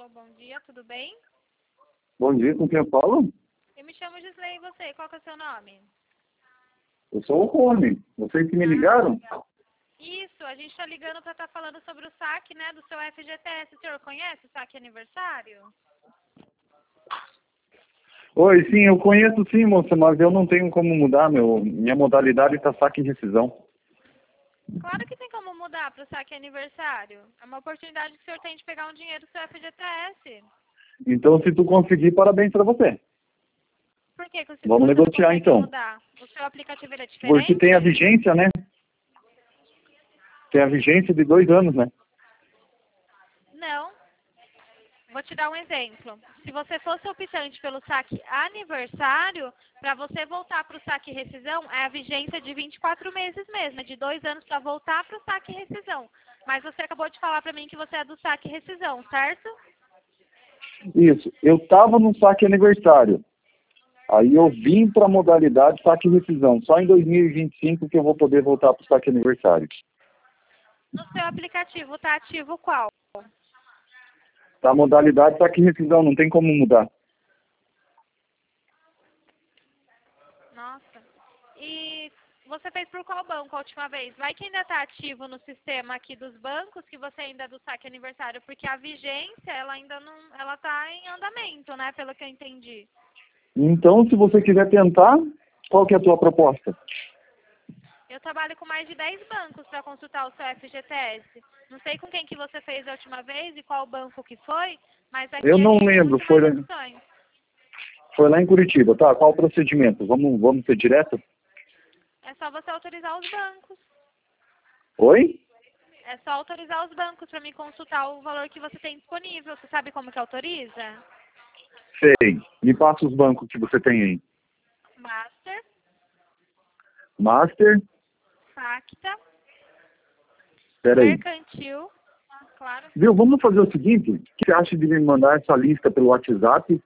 Alô, bom dia, tudo bem? Bom dia, com quem eu falo? Eu me chamo Gisley, e você? Qual que é o seu nome? Eu sou o Rony. Vocês que me ligaram? Isso, a gente está ligando para estar falando sobre o saque, né, do seu FGTS. O senhor conhece o saque aniversário? Oi, sim, eu conheço sim, moça, mas eu não tenho como mudar, minha modalidade está saque e rescisão. Claro que tem como mudar para o saque aniversário. É uma oportunidade que o senhor tem de pegar um dinheiro do seu FGTS. Então, se tu conseguir, parabéns para você. Por que você Vamos não negociar, consegue então. mudar? O seu aplicativo ele é Porque diferente? tem a vigência, né? Tem a vigência de 2 anos, né? Não. Vou te dar um exemplo. Se você fosse optante pelo saque aniversário, para você voltar para o saque rescisão, é a vigência de 24 meses mesmo, é de 2 anos para voltar para o saque rescisão. Mas você acabou de falar para mim que você é do saque rescisão, certo? Isso. Eu estava no saque aniversário. Aí eu vim para a modalidade saque e rescisão. Só em 2025 que eu vou poder voltar para o saque aniversário. No seu aplicativo está ativo qual? Tá, a modalidade saque e rescisão, não tem como mudar. Nossa. E você fez por qual banco a última vez? Vai que ainda está ativo no sistema aqui dos bancos, que você ainda é do saque aniversário, porque a vigência, ela ainda não, ela está em andamento, né, pelo que eu entendi. Então, se você quiser tentar, qual que é a tua proposta? Eu trabalho com mais de 10 bancos para consultar o seu FGTS. Não sei com quem que você fez a última vez e qual banco que foi, mas aqui Eu a não gente tem lembro, muito mais opções. foi lá em Curitiba, tá? Qual o procedimento? Vamos ser direto? É só você autorizar os bancos. Oi? É só autorizar os bancos para me consultar o valor que você tem disponível. Você sabe como que autoriza? Sei. Me passa os bancos que você tem aí. Master, Master, Facta, peraí. Mercantil, claro. Viu, vamos fazer o seguinte, o que você acha de me mandar essa lista pelo WhatsApp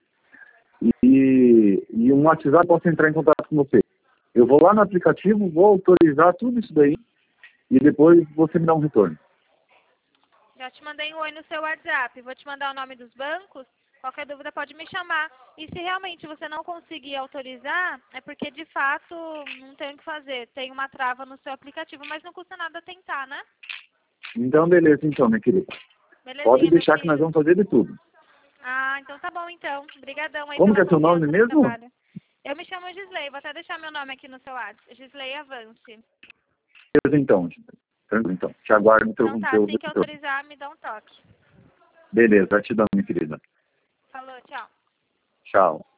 e um WhatsApp eu posso entrar em contato com você. Eu vou lá no aplicativo, vou autorizar tudo isso daí e depois você me dá um retorno. Já te mandei um oi no seu WhatsApp. Vou te mandar o nome dos bancos. Qualquer dúvida pode me chamar. E se realmente você não conseguir autorizar, é porque de fato não tem o que fazer. Tem uma trava no seu aplicativo, mas não custa nada tentar, né? Então, beleza, então, minha querida. Pode Belezinha, meu deixar que nós querido. vamos fazer de tudo. Ah, então tá bom então. Obrigadão aí Como que pela é seu nome confiança no mesmo? trabalho. Eu me chamo Gisley. Vou até deixar meu nome aqui no seu WhatsApp. Gisley Avance. Beleza, então. Tranquilo, então. Te aguardo no Então tá, teu assim que retorno. autorizar, me dá um toque. Beleza, gratidão, minha querida. Falou, tchau. Tchau.